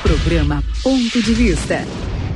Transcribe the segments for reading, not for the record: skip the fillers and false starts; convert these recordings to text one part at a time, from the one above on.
Programa Ponto de Vista.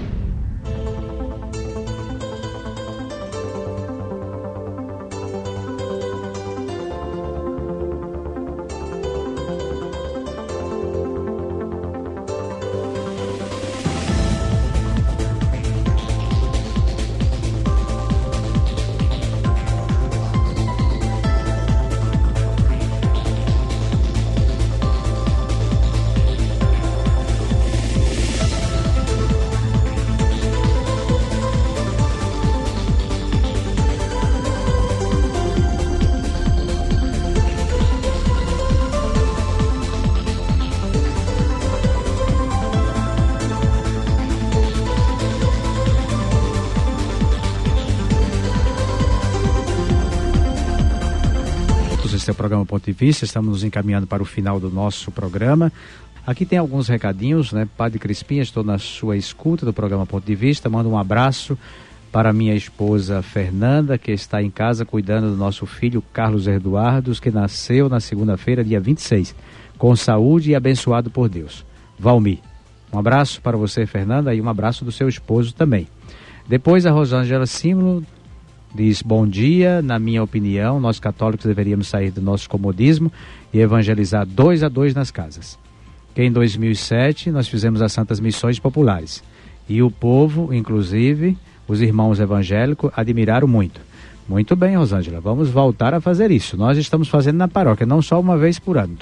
Esse é o programa Ponto de Vista, estamos nos encaminhando para o final do nosso programa. Aqui tem alguns recadinhos, né? Padre Crispim, estou na sua escuta do programa Ponto de Vista, mando um abraço para minha esposa Fernanda, que está em casa cuidando do nosso filho Carlos Eduardo, que nasceu na segunda-feira, dia 26, com saúde e abençoado por Deus. Valmir, um abraço para você, Fernanda, e um abraço do seu esposo também. Depois a Rosângela Símbolo diz: bom dia, na minha opinião, nós católicos deveríamos sair do nosso comodismo e evangelizar 2 a 2 nas casas. Que em 2007 nós fizemos as Santas Missões Populares e o povo, inclusive os irmãos evangélicos, admiraram muito. Muito bem, Rosângela, vamos voltar a fazer isso. Nós estamos fazendo na paróquia, não só uma vez por ano.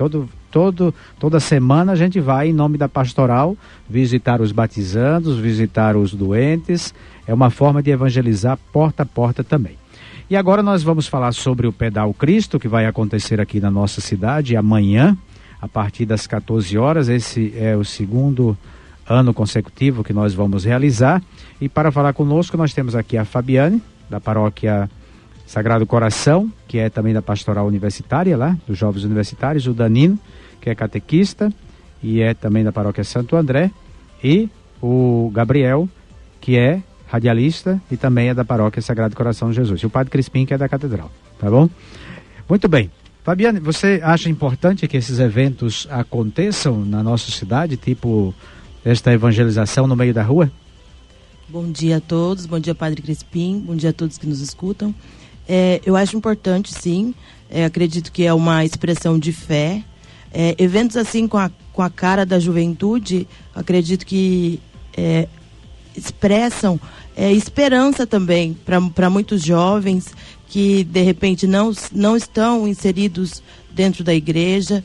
Toda semana a gente vai, em nome da pastoral, visitar os batizandos, visitar os doentes. É uma forma de evangelizar porta a porta também. E agora nós vamos falar sobre o Pedal Cristo, que vai acontecer aqui na nossa cidade amanhã, a partir das 14 horas. Esse é o segundo ano consecutivo que nós vamos realizar. E para falar conosco, nós temos aqui a Fabiane, da paróquia Sagrado Coração, que é também da pastoral universitária lá, dos jovens universitários, o Danilo, que é catequista e é também da paróquia Santo André, e o Gabriel, que é radialista e também é da paróquia Sagrado Coração de Jesus, e o Padre Crispim, que é da catedral, tá bom? Muito bem. Fabiane, você acha importante que esses eventos aconteçam na nossa cidade, tipo esta evangelização no meio da rua? Bom dia a todos, bom dia Padre Crispim, bom dia a todos que nos escutam. Eu acho importante, sim, acredito que é uma expressão de fé. Eventos assim com a cara da juventude, acredito que expressam esperança também para muitos jovens que de repente não estão inseridos dentro da igreja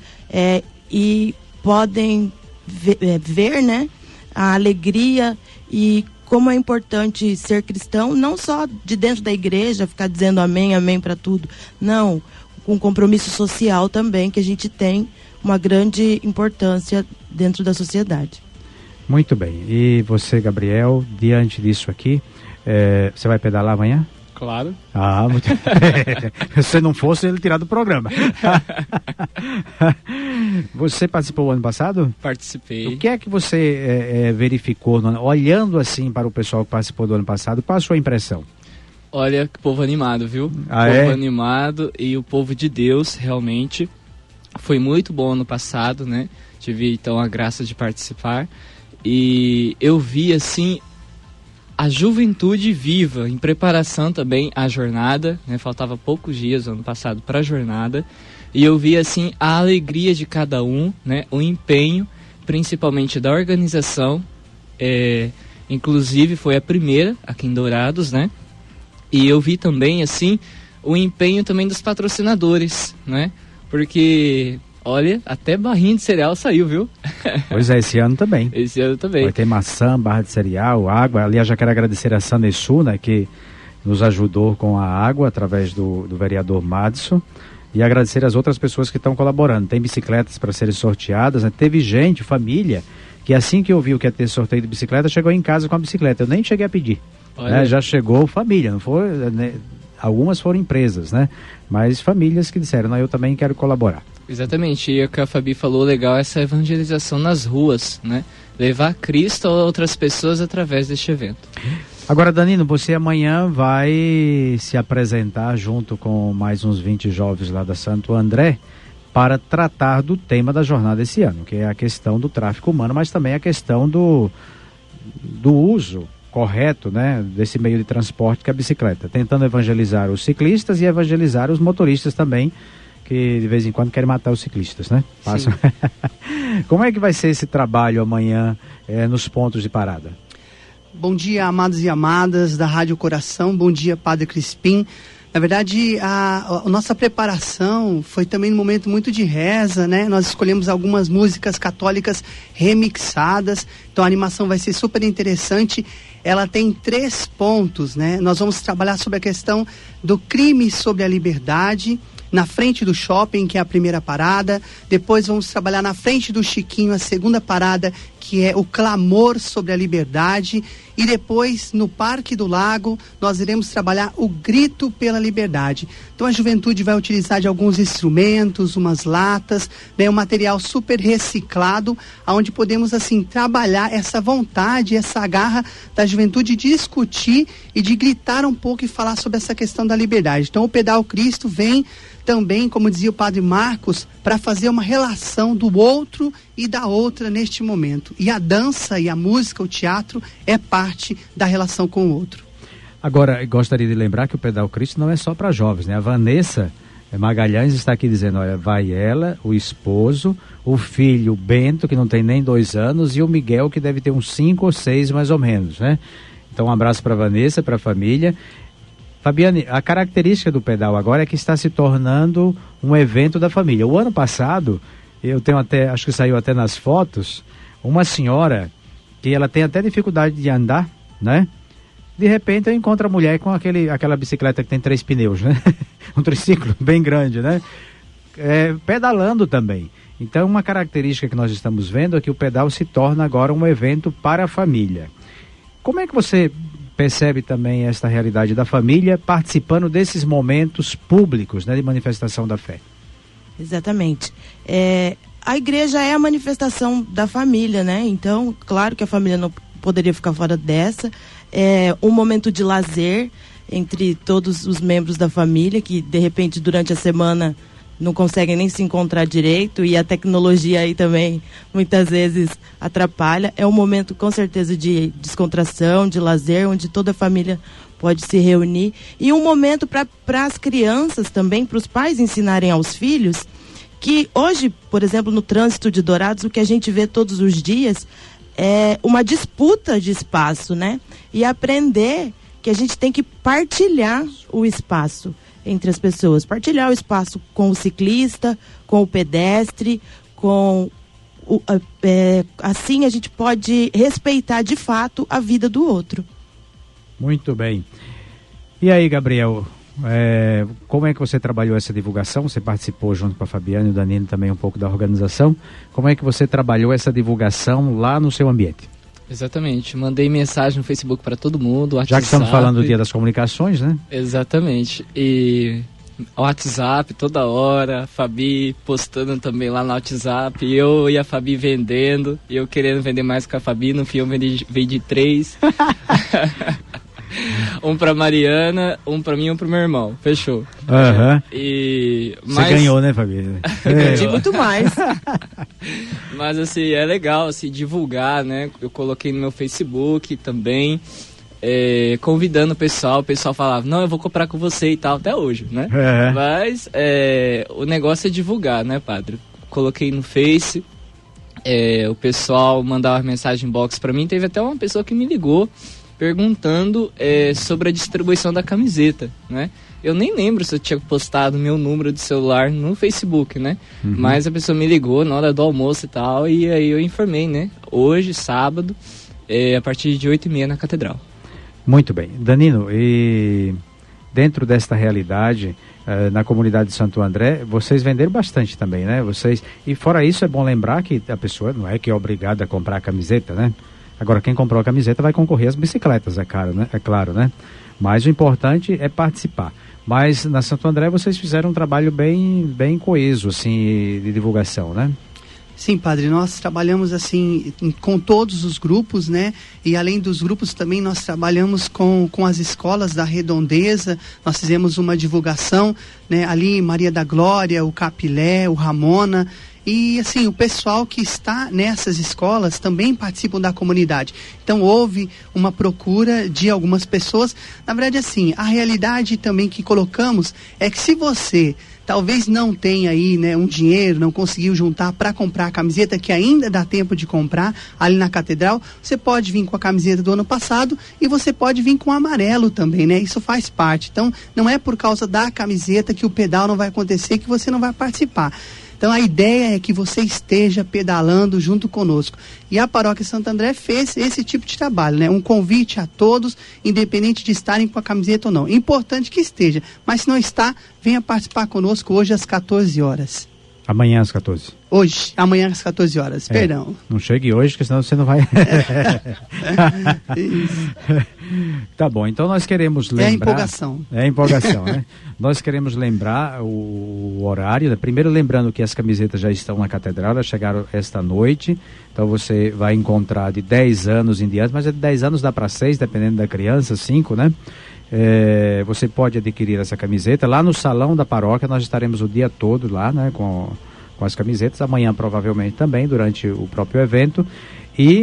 e podem ver, né, a alegria e como é importante ser cristão, não só de dentro da igreja, ficar dizendo amém, amém para tudo. Não, com compromisso social também, que a gente tem uma grande importância dentro da sociedade. Muito bem. E você, Gabriel, diante disso aqui, você vai pedalar amanhã? Claro. Ah, muito bem. Se não fosse, ele tirar do programa. Você participou ano passado? Participei. O que é que você verificou, olhando assim para o pessoal que participou do ano passado? Qual a sua impressão? Olha, que povo animado, viu? Povo animado, e o povo de Deus, realmente. Foi muito bom ano passado, né? Tive, então, a graça de participar. E eu vi, assim, a juventude viva, em preparação também à jornada, né? Faltava poucos dias ano passado para a jornada, e eu vi assim a alegria de cada um, né? O empenho, principalmente da organização, inclusive foi a primeira aqui em Dourados, né? E eu vi também assim o empenho também dos patrocinadores, né? Porque olha, até barrinha de cereal saiu, viu? Pois é, esse ano também. Esse ano também. Vai ter maçã, barra de cereal, água. Aliás, já quero agradecer a Sanesu, né, que nos ajudou com a água através do vereador Madison. E agradecer as outras pessoas que estão colaborando. Tem bicicletas para serem sorteadas, né? Teve gente, família, que assim que ouviu que ia ter sorteio de bicicleta, chegou em casa com a bicicleta. Eu nem cheguei a pedir. Né? Já chegou família, não foi, né? Algumas foram empresas, né? Mas famílias que disseram, não, eu também quero colaborar. Exatamente, e o que a Fabi falou legal é essa evangelização nas ruas, né? Levar Cristo a outras pessoas através deste evento. Agora, Danilo, você amanhã vai se apresentar junto com mais uns 20 jovens lá da Santo André para tratar do tema da jornada esse ano, que é a questão do tráfico humano, mas também a questão do uso correto, né, desse meio de transporte que é a bicicleta, tentando evangelizar os ciclistas e evangelizar os motoristas também, que de vez em quando querem matar os ciclistas, né? Passam. Como é que vai ser esse trabalho amanhã nos pontos de parada? Bom dia, amados e amadas da Rádio Coração, bom dia, Padre Crispim. Na verdade, a nossa preparação foi também um momento muito de reza, né? Nós escolhemos algumas músicas católicas remixadas, então a animação vai ser super interessante. Ela tem 3 pontos, né? Nós vamos trabalhar sobre a questão do crime sobre a liberdade, na frente do shopping, que é a primeira parada. Depois vamos trabalhar na frente do Chiquinho, a segunda parada, que é o clamor sobre a liberdade. E depois, no Parque do Lago, nós iremos trabalhar o grito pela liberdade. Então a juventude vai utilizar de alguns instrumentos, umas latas, né, um material super reciclado, onde podemos assim trabalhar essa vontade, essa garra da juventude de discutir e de gritar um pouco e falar sobre essa questão da liberdade. Então o Pedal Cristo vem também, como dizia o Padre Marcos, para fazer uma relação do outro e da outra neste momento. E a dança e a música, o teatro, é parte da relação com o outro. Agora, gostaria de lembrar que o Pedal Cristo não é só para jovens, né? A Vanessa Magalhães está aqui dizendo, olha, vai ela, o esposo, o filho Bento, que não tem nem 2 anos, e o Miguel, que deve ter uns 5 ou 6 mais ou menos, né? Então um abraço para a Vanessa, para a família. Fabiane, a característica do pedal agora é que está se tornando um evento da família. O ano passado, eu tenho até, acho que saiu até nas fotos, uma senhora que ela tem até dificuldade de andar, né? De repente eu encontro a mulher com aquela bicicleta que tem 3 pneus, né? Um triciclo bem grande, né? Pedalando também. Então uma característica que nós estamos vendo é que o pedal se torna agora um evento para a família. Como é que você percebe também esta realidade da família participando desses momentos públicos, né, de manifestação da fé? Exatamente. A igreja é a manifestação da família, né? Então, claro que a família não poderia ficar fora dessa. É um momento de lazer entre todos os membros da família, que de repente durante a semana não conseguem nem se encontrar direito, e a tecnologia aí também muitas vezes atrapalha. É um momento com certeza de descontração, de lazer, onde toda a família pode se reunir, e um momento para as crianças também, para os pais ensinarem aos filhos, que hoje, por exemplo, no trânsito de Dourados, o que a gente vê todos os dias é uma disputa de espaço, né? E aprender que a gente tem que partilhar o espaço entre as pessoas, partilhar o espaço com o ciclista, com o pedestre, assim a gente pode respeitar de fato a vida do outro. Muito bem. E aí, Gabriel, como é que você trabalhou essa divulgação? Você participou junto com a Fabiana e o Danilo também um pouco da organização. Como é que você trabalhou essa divulgação lá no seu ambiente? Exatamente, mandei mensagem no Facebook para todo mundo, WhatsApp. Já que estamos falando do Dia das Comunicações, né? Exatamente, e WhatsApp toda hora, a Fabi postando também lá no WhatsApp, eu e a Fabi vendendo, e eu querendo vender mais com a Fabi, no fim eu vendi 3. Um pra Mariana, um pra mim e um pro meu irmão. Fechou. Você ganhou, né, Fabi? Vendi muito mais. Mas assim, é legal assim, divulgar, né? Eu coloquei no meu Facebook também, convidando o pessoal falava, não, eu vou comprar com você e tal, até hoje, né? Mas o negócio é divulgar, né, padre? Coloquei no Face, o pessoal mandava mensagem inbox pra mim, teve até uma pessoa que me ligou perguntando sobre a distribuição da camiseta, né? Eu nem lembro se eu tinha postado meu número de celular no Facebook, né? Uhum. Mas a pessoa me ligou na hora do almoço e tal, e aí eu informei, né? Hoje, sábado, a partir de 8h30 na Catedral. Muito bem. Danilo, e dentro desta realidade, na comunidade de Santo André, vocês venderam bastante também, né? E fora isso, é bom lembrar que a pessoa não é que é obrigada a comprar a camiseta, né? Agora, quem comprou a camiseta vai concorrer às bicicletas, é claro, né? Mas o importante é participar. Mas na Santo André vocês fizeram um trabalho bem coeso, assim, de divulgação, né? Sim, padre, nós trabalhamos assim com todos os grupos, né? E além dos grupos também nós trabalhamos com as escolas da Redondeza. Nós fizemos uma divulgação, né? Ali Maria da Glória, o Capilé, o Ramona. E assim, o pessoal que está nessas escolas também participam da comunidade. Então houve uma procura de algumas pessoas. Na verdade, assim, a realidade também que colocamos é que se você talvez não tenha aí, né, um dinheiro, não conseguiu juntar para comprar a camiseta, que ainda dá tempo de comprar ali na catedral, você pode vir com a camiseta do ano passado e você pode vir com o amarelo também, né? Isso faz parte. Então, não é por causa da camiseta que o pedal não vai acontecer, que você não vai participar. Então a ideia é que você esteja pedalando junto conosco. E a Paróquia Santo André fez esse tipo de trabalho, né? Um convite a todos, independente de estarem com a camiseta ou não. Importante que esteja, mas se não está, venha participar conosco hoje às 14 horas. Amanhã às 14. Hoje, amanhã às 14 horas, perdão. Não chegue hoje, porque senão você não vai... Isso. Tá bom, então nós queremos lembrar... É a empolgação. É a empolgação, né? Nós queremos lembrar o horário, né? Primeiro lembrando que as camisetas já estão na catedral, elas chegaram esta noite, então você vai encontrar de 10 anos em diante, mas de 10 anos dá para 6, dependendo da criança, 5, né? Você pode adquirir essa camiseta lá no salão da paróquia. Nós estaremos o dia todo lá, né, com as camisetas, amanhã provavelmente também durante o próprio evento, e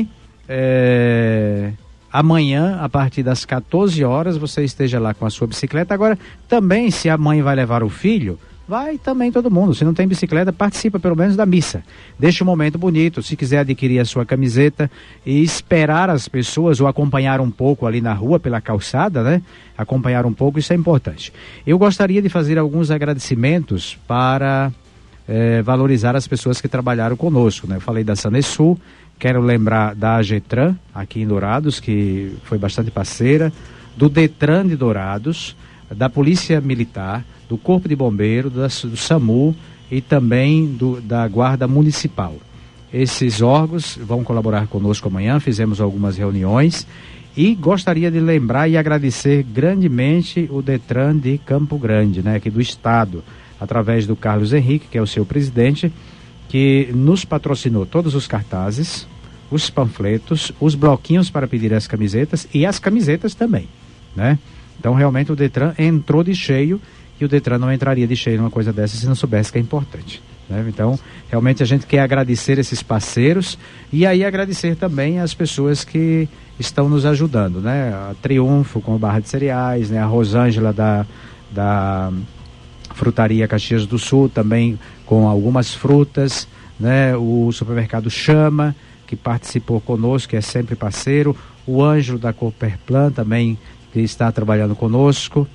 amanhã a partir das 14 horas você esteja lá com a sua bicicleta. Agora também, se a mãe vai levar o filho, vai também todo mundo. Se não tem bicicleta, participa pelo menos da missa. Deixa um momento bonito. Se quiser adquirir a sua camiseta e esperar as pessoas ou acompanhar um pouco ali na rua, pela calçada, né? Acompanhar um pouco, isso é importante. Eu gostaria de fazer alguns agradecimentos para valorizar as pessoas que trabalharam conosco, né? Eu falei da Sanesul, quero lembrar da AGETRAN, aqui em Dourados, que foi bastante parceira, do DETRAN de Dourados, da Polícia Militar, do Corpo de Bombeiro, do SAMU e também da Guarda Municipal. Esses órgãos vão colaborar conosco amanhã, fizemos algumas reuniões e gostaria de lembrar e agradecer grandemente o DETRAN de Campo Grande, né, aqui do estado, através do Carlos Henrique, que é o seu presidente, que nos patrocinou todos os cartazes, os panfletos, os bloquinhos para pedir as camisetas e as camisetas também, né? Então realmente o DETRAN entrou de cheio, e o DETRAN não entraria de cheio numa coisa dessa se não soubesse que é importante, né? Então, realmente a gente quer agradecer esses parceiros e aí agradecer também as pessoas que estão nos ajudando, né? A Triunfo com a barra de cereais, né? A Rosângela da Frutaria Caxias do Sul também com algumas frutas, né? O supermercado Chama, que participou conosco, que é sempre parceiro, o Ângelo da Cooperplan também, que está trabalhando conosco,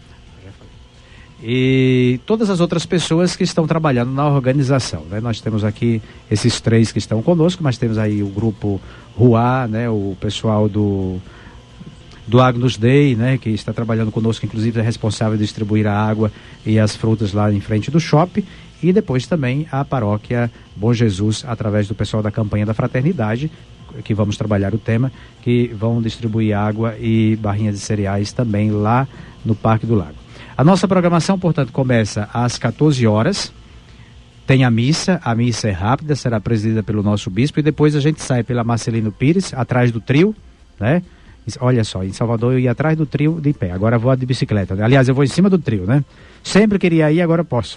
e todas as outras pessoas que estão trabalhando na organização, né? Nós temos aqui esses 3 que estão conosco, mas temos aí o grupo Ruá, né? O pessoal do Agnus Dei, né? Que está trabalhando conosco, inclusive é responsável de distribuir a água e as frutas lá em frente do shopping, e depois também a paróquia Bom Jesus, através do pessoal da campanha da fraternidade, que vamos trabalhar o tema, que vão distribuir água e barrinhas de cereais também lá no Parque do Lago. A nossa programação, portanto, começa às 14 horas, tem a missa é rápida, será presidida pelo nosso bispo, e depois a gente sai pela Marcelino Pires, atrás do trio, né? Olha só, em Salvador eu ia atrás do trio de pé, agora eu vou de bicicleta, né? Aliás, eu vou em cima do trio, né? Sempre queria ir, agora posso.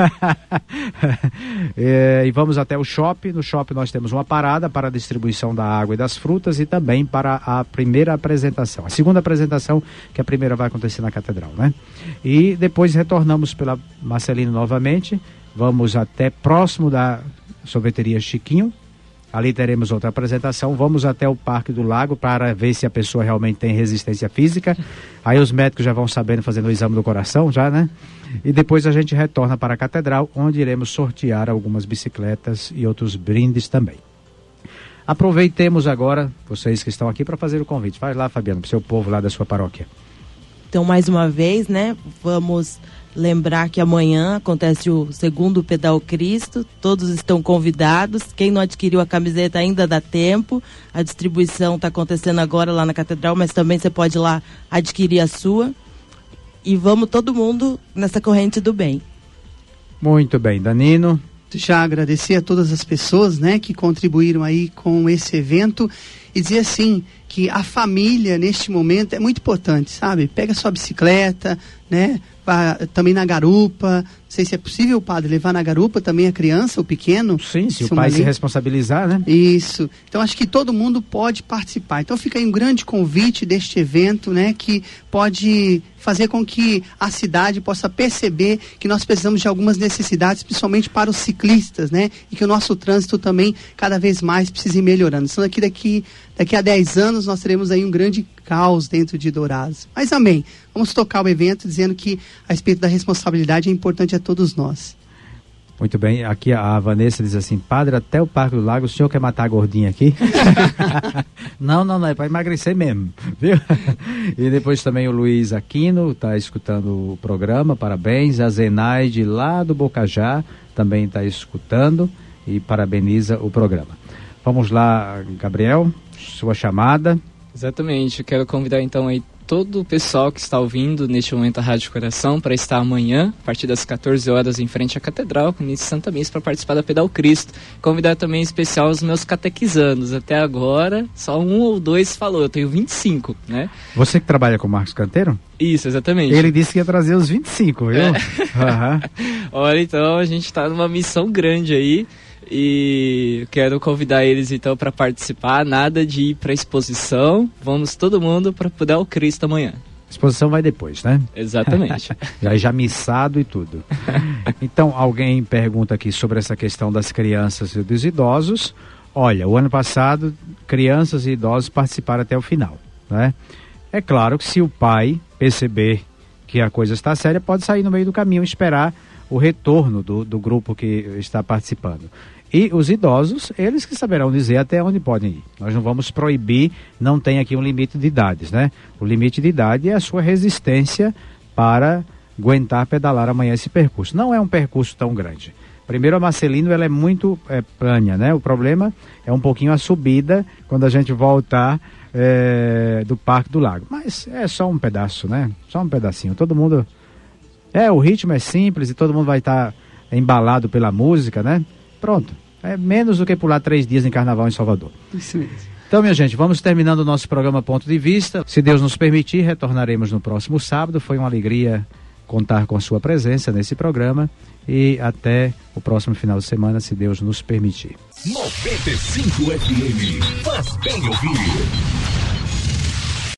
E vamos até o shopping. No shopping nós temos uma parada para a distribuição da água e das frutas e também para a primeira apresentação. A segunda apresentação, que a primeira vai acontecer na catedral, né? E depois retornamos pela Marcelino novamente, vamos até próximo da sorveteria Chiquinho. Ali teremos outra apresentação, vamos até o Parque do Lago para ver se a pessoa realmente tem resistência física. Aí os médicos já vão sabendo, fazendo o exame do coração já, né? E depois a gente retorna para a Catedral, onde iremos sortear algumas bicicletas e outros brindes também. Aproveitemos agora, vocês que estão aqui, para fazer o convite. Vai lá, Fabiano, para o seu povo lá da sua paróquia. Então, mais uma vez, né, vamos lembrar que amanhã acontece o segundo Pedal Cristo, todos estão convidados, quem não adquiriu a camiseta ainda dá tempo, a distribuição está acontecendo agora lá na Catedral, mas também você pode ir lá adquirir a sua, e vamos todo mundo nessa corrente do bem. Muito bem, Danino. já agradecer a todas as pessoas, né, que contribuíram aí com esse evento e dizer assim, que a família neste momento é muito importante, sabe? Pega sua bicicleta, né? Vá também na garupa. Não sei se é possível, padre, levar na garupa também a criança, o pequeno. Sim, se o pai se responsabilizar, né? Isso. Então acho que todo mundo pode participar. Então fica aí um grande convite deste evento, né? Que pode fazer com que a cidade possa perceber que nós precisamos de algumas necessidades, principalmente para os ciclistas, né? E que o nosso trânsito também cada vez mais precisa ir melhorando. Senão daqui a 10 anos nós teremos aí um grande caos dentro de Dourados. Mas amém. Vamos tocar o evento dizendo que a respeito da responsabilidade é importante a todos nós. Muito bem, aqui a Vanessa diz assim, padre, até o Parque do Lago, o senhor quer matar a gordinha aqui? Não, é para emagrecer mesmo, viu? E depois também o Luiz Aquino está escutando o programa, parabéns. A Zenaide lá do Bocajá também está escutando e parabeniza o programa. Vamos lá, Gabriel, sua chamada. Exatamente, eu quero convidar então aí todo o pessoal que está ouvindo neste momento a Rádio Coração para estar amanhã, a partir das 14 horas, em frente à Catedral, com início de Santa Missa, para participar da Pedal Cristo. Convidar também em especial os meus catequizandos. Até agora, só 1 ou 2 falou, eu tenho 25, né? Você que trabalha com o Marcos Canteiro? Isso, exatamente. Ele disse que ia trazer os 25, viu? Olha, então a gente está numa missão grande aí. E quero convidar eles então para participar, nada de ir para exposição, vamos todo mundo para poder o Cristo amanhã. Exposição vai depois, né? Exatamente. já missado e tudo. Então, alguém pergunta aqui sobre essa questão das crianças e dos idosos. Olha, o ano passado, crianças e idosos participaram até o final, né? É claro que se o pai perceber que a coisa está séria, pode sair no meio do caminho e esperar o retorno do grupo que está participando. E os idosos, eles que saberão dizer até onde podem ir. Nós não vamos proibir, não tem aqui um limite de idades, né? O limite de idade é a sua resistência para aguentar pedalar amanhã esse percurso. Não é um percurso tão grande. Primeiro, a Marcelino, ela é muito plana, né? O problema é um pouquinho a subida quando a gente voltar do Parque do Lago. Mas é só um pedaço, né? Só um pedacinho. Todo mundo... o ritmo é simples e todo mundo vai estar embalado pela música, né? Pronto. É menos do que pular 3 dias em Carnaval em Salvador. Isso mesmo. Então, minha gente, vamos terminando o nosso programa Ponto de Vista. Se Deus nos permitir, retornaremos no próximo sábado. Foi uma alegria contar com a sua presença nesse programa. E até o próximo final de semana, se Deus nos permitir. 95 FM, faz bem ouvir.